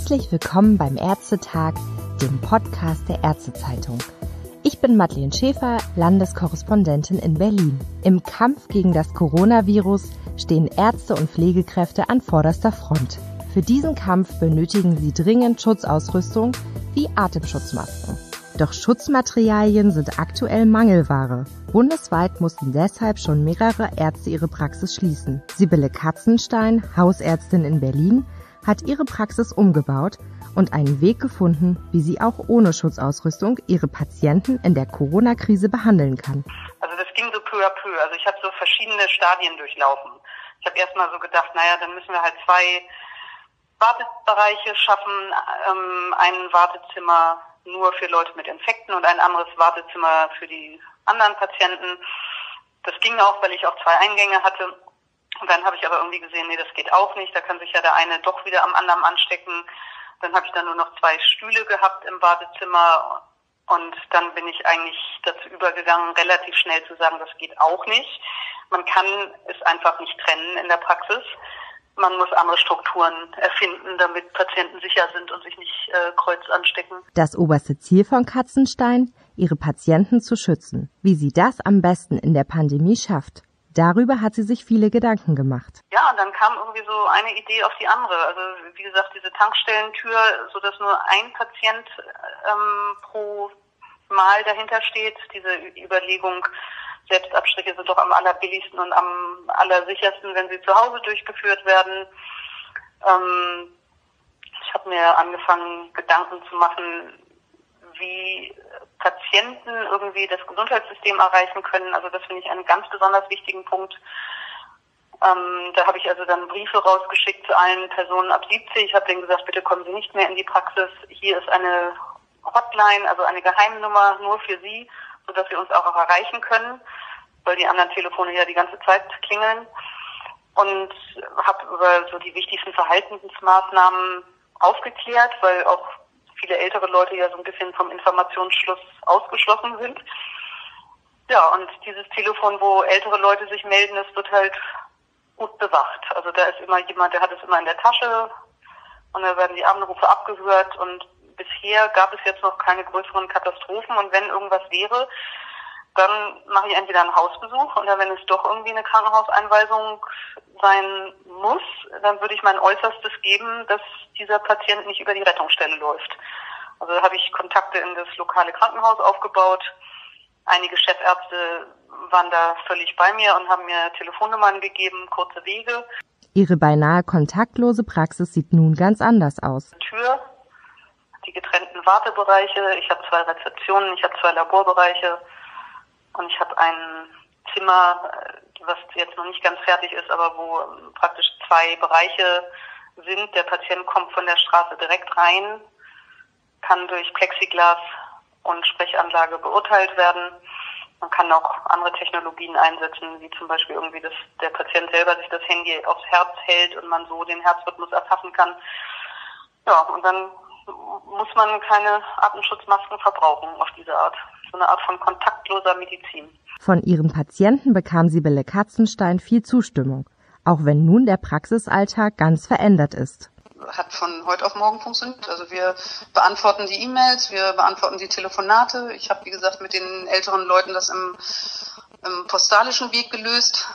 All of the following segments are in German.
Herzlich willkommen beim Ärztetag, dem Podcast der Ärztezeitung. Ich bin Madeleine Schäfer, Landeskorrespondentin in Berlin. Im Kampf gegen das Coronavirus stehen Ärzte und Pflegekräfte an vorderster Front. Für diesen Kampf benötigen sie dringend Schutzausrüstung wie Atemschutzmasken. Doch Schutzmaterialien sind aktuell Mangelware. Bundesweit mussten deshalb schon mehrere Ärzte ihre Praxis schließen. Sibylle Katzenstein, Hausärztin in Berlin, hat ihre Praxis umgebaut und einen Weg gefunden, wie sie auch ohne Schutzausrüstung ihre Patienten in der Corona-Krise behandeln kann. Also das ging so peu à peu. Also ich habe so verschiedene Stadien durchlaufen. Ich habe erstmal so gedacht, dann müssen wir halt 2 Wartebereiche schaffen, ein Wartezimmer nur für Leute mit Infekten und ein anderes Wartezimmer für die anderen Patienten. Das ging auch, weil ich auch 2 Eingänge hatte. Und dann habe ich aber irgendwie gesehen, das geht auch nicht. Da kann sich ja der eine doch wieder am anderen anstecken. Dann habe ich dann nur noch 2 Stühle gehabt im Wartezimmer. Und dann bin ich eigentlich dazu übergegangen, relativ schnell zu sagen, das geht auch nicht. Man kann es einfach nicht trennen in der Praxis. Man muss andere Strukturen erfinden, damit Patienten sicher sind und sich nicht kreuz anstecken. Das oberste Ziel von Katzenstein, ihre Patienten zu schützen. Wie sie das am besten in der Pandemie schafft. Darüber hat sie sich viele Gedanken gemacht. Ja, und dann kam irgendwie so eine Idee auf die andere. Also wie gesagt, diese Tankstellentür, so dass nur ein Patient pro Mal dahinter steht. Diese Überlegung, Selbstabstriche sind doch am allerbilligsten und am allersichersten, wenn sie zu Hause durchgeführt werden. Ich habe mir angefangen, Gedanken zu machen, wie Patienten irgendwie das Gesundheitssystem erreichen können. Also das finde ich einen ganz besonders wichtigen Punkt. Da habe ich also dann Briefe rausgeschickt zu allen Personen ab 70. Ich habe denen gesagt, bitte kommen Sie nicht mehr in die Praxis. Hier ist eine Hotline, also eine Geheimnummer nur für Sie, sodass Sie uns auch erreichen können, weil die anderen Telefone ja die ganze Zeit klingeln. Und habe über so die wichtigsten Verhaltensmaßnahmen aufgeklärt, weil auch viele ältere Leute ja so ein bisschen vom Informationsschluss ausgeschlossen sind. Ja, und dieses Telefon, wo ältere Leute sich melden, das wird halt gut bewacht. Also da ist immer jemand, der hat es immer in der Tasche und da werden die Anrufe abgehört und bisher gab es jetzt noch keine größeren Katastrophen und wenn irgendwas wäre, dann mache ich entweder einen Hausbesuch oder wenn es doch irgendwie eine Krankenhauseinweisung sein muss, dann würde ich mein Äußerstes geben, dass dieser Patient nicht über die Rettungsstelle läuft. Also habe ich Kontakte in das lokale Krankenhaus aufgebaut. Einige Chefärzte waren da völlig bei mir und haben mir Telefonnummern gegeben, kurze Wege. Ihre beinahe kontaktlose Praxis sieht nun ganz anders aus. Tür, die getrennten Wartebereiche, ich habe 2 Rezeptionen, ich habe 2 Laborbereiche. Und ich habe ein Zimmer, was jetzt noch nicht ganz fertig ist, aber wo praktisch 2 Bereiche sind. Der Patient kommt von der Straße direkt rein, kann durch Plexiglas und Sprechanlage beurteilt werden. Man kann auch andere Technologien einsetzen, wie zum Beispiel irgendwie, dass der Patient selber sich das Handy aufs Herz hält und man so den Herzrhythmus erfassen kann. Ja, und dann muss man keine Atemschutzmasken verbrauchen auf diese Art. So eine Art von kontaktloser Medizin. Von ihren Patienten bekam Sibylle Katzenstein viel Zustimmung, auch wenn nun der Praxisalltag ganz verändert ist. Hat von heute auf morgen funktioniert. Also wir beantworten die E-Mails, wir beantworten die Telefonate. Ich habe, wie gesagt, mit den älteren Leuten das im postalischen Weg gelöst.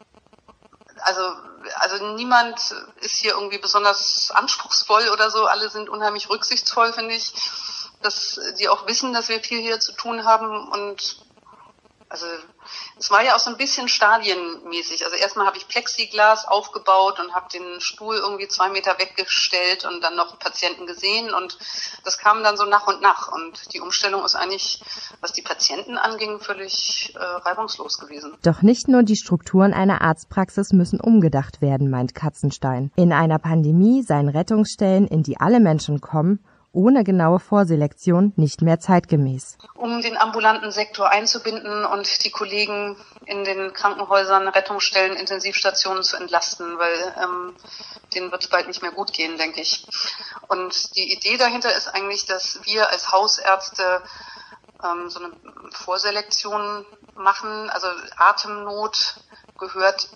Also niemand ist hier irgendwie besonders anspruchsvoll oder so. Alle sind unheimlich rücksichtsvoll, finde ich. Dass die auch wissen, dass wir viel hier zu tun haben und also es war ja auch so ein bisschen stadienmäßig. Also erstmal habe ich Plexiglas aufgebaut und habe den Stuhl irgendwie 2 Meter weggestellt und dann noch Patienten gesehen und das kam dann so nach und nach und die Umstellung ist eigentlich, was die Patienten anging, völlig reibungslos gewesen. Doch nicht nur die Strukturen einer Arztpraxis müssen umgedacht werden, meint Katzenstein. In einer Pandemie seien Rettungsstellen, in die alle Menschen kommen, ohne genaue Vorselektion nicht mehr zeitgemäß. Um den ambulanten Sektor einzubinden und die Kollegen in den Krankenhäusern, Rettungsstellen, Intensivstationen zu entlasten, weil denen wird es bald nicht mehr gut gehen, denke ich. Und die Idee dahinter ist eigentlich, dass wir als Hausärzte so eine Vorselektion machen. Also Atemnot gehört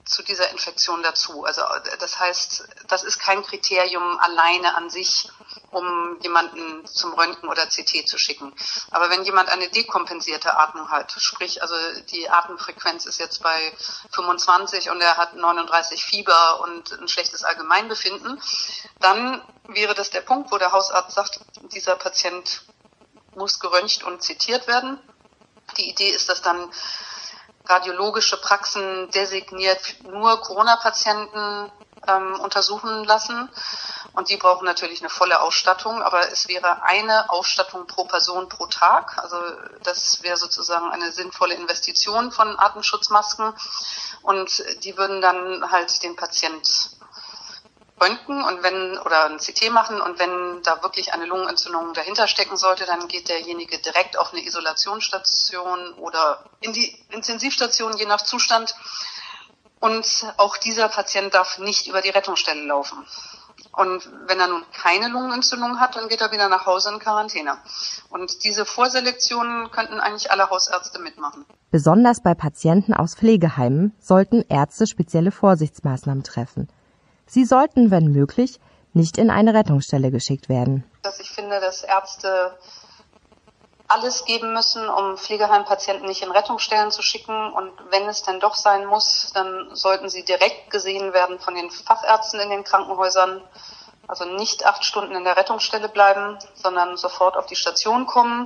zu dieser Infektion dazu. Also das heißt, das ist kein Kriterium alleine an sich, um jemanden zum Röntgen oder CT zu schicken. Aber wenn jemand eine dekompensierte Atmung hat, sprich also die Atemfrequenz ist jetzt bei 25 und er hat 39 Fieber und ein schlechtes Allgemeinbefinden, dann wäre das der Punkt, wo der Hausarzt sagt, dieser Patient muss geröntgt und zitiert werden. Die Idee ist, dass dann radiologische Praxen designiert nur Corona-Patienten untersuchen lassen. Und die brauchen natürlich eine volle Ausstattung, aber es wäre eine Ausstattung pro Person pro Tag. Also das wäre sozusagen eine sinnvolle Investition von Atemschutzmasken. Und die würden dann halt den Patient röntgen und oder ein CT machen, und wenn da wirklich eine Lungenentzündung dahinter stecken sollte, dann geht derjenige direkt auf eine Isolationsstation oder in die Intensivstation, je nach Zustand. Und auch dieser Patient darf nicht über die Rettungsstelle laufen. Und wenn er nun keine Lungenentzündung hat, dann geht er wieder nach Hause in Quarantäne. Und diese Vorselektionen könnten eigentlich alle Hausärzte mitmachen. Besonders bei Patienten aus Pflegeheimen sollten Ärzte spezielle Vorsichtsmaßnahmen treffen. Sie sollten, wenn möglich, nicht in eine Rettungsstelle geschickt werden. Ich finde, dass Ärzte alles geben müssen, um Pflegeheimpatienten nicht in Rettungsstellen zu schicken. Und wenn es denn doch sein muss, dann sollten sie direkt gesehen werden von den Fachärzten in den Krankenhäusern. Also nicht 8 Stunden in der Rettungsstelle bleiben, sondern sofort auf die Station kommen.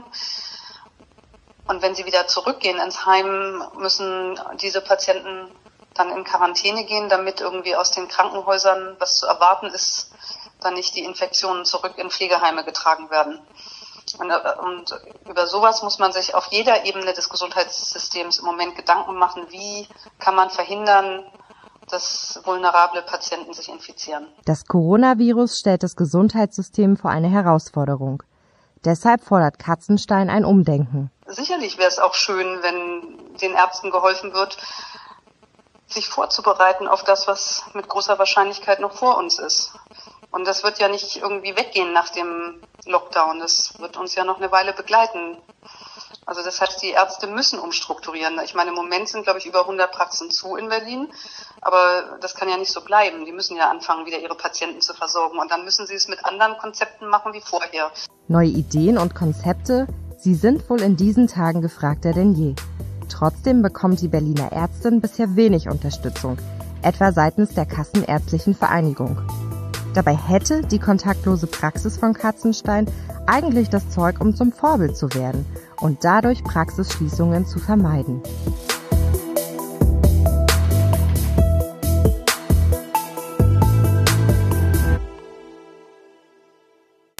Und wenn sie wieder zurückgehen ins Heim, müssen diese Patienten dann in Quarantäne gehen, damit irgendwie aus den Krankenhäusern, was zu erwarten ist, dann nicht die Infektionen zurück in Pflegeheime getragen werden. Und über sowas muss man sich auf jeder Ebene des Gesundheitssystems im Moment Gedanken machen, wie kann man verhindern, dass vulnerable Patienten sich infizieren. Das Coronavirus stellt das Gesundheitssystem vor eine Herausforderung. Deshalb fordert Katzenstein ein Umdenken. Sicherlich wäre es auch schön, wenn den Ärzten geholfen wird, sich vorzubereiten auf das, was mit großer Wahrscheinlichkeit noch vor uns ist. Und das wird ja nicht irgendwie weggehen nach dem Lockdown. Das wird uns ja noch eine Weile begleiten. Also das heißt, die Ärzte müssen umstrukturieren. Ich meine, im Moment sind, glaube ich, über 100 Praxen zu in Berlin. Aber das kann ja nicht so bleiben. Die müssen ja anfangen, wieder ihre Patienten zu versorgen. Und dann müssen sie es mit anderen Konzepten machen wie vorher. Neue Ideen und Konzepte, sie sind wohl in diesen Tagen gefragter denn je. Trotzdem bekommt die Berliner Ärztin bisher wenig Unterstützung, etwa seitens der Kassenärztlichen Vereinigung. Dabei hätte die kontaktlose Praxis von Katzenstein eigentlich das Zeug, um zum Vorbild zu werden und dadurch Praxisschließungen zu vermeiden.